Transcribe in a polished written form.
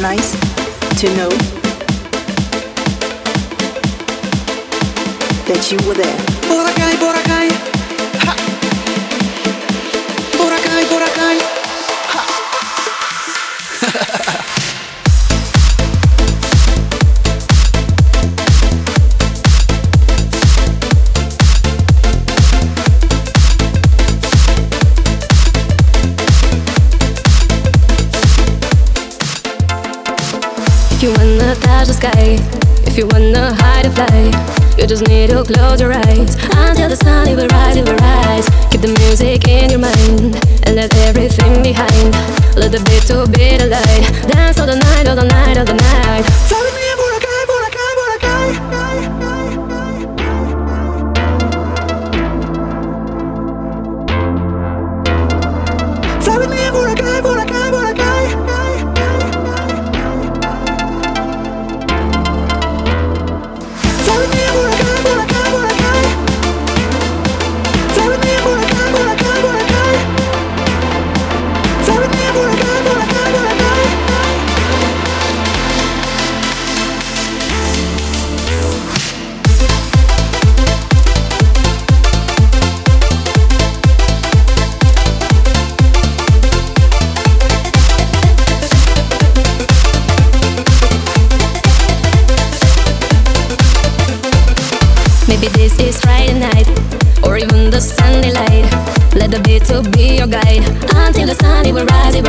nice to know that you were there. Boracay, Boracay, ha. Boracay, Boracay, ha. If you wanna touch the sky, if you wanna hide and fly, you just need to close your eyes. Until the sun it will rise, it will rise. Keep the music in your mind and let everything behind. Let the beat to be the light. Dance all the night, all the night, all the night. Fly with me in Boracay, Boracay, Boracay. Fly with me in Boracay, Boracay, Boracay. Fly with me in Boracay, Boracay, Boracay. Fly with me in Boracay, Boracay, Boracay. Fly with me in Boracay, Boracay, Boracay. Maybe this is Friday night, or even the Sunday light. Let the beat to be your guide. Until the sun it will rise, it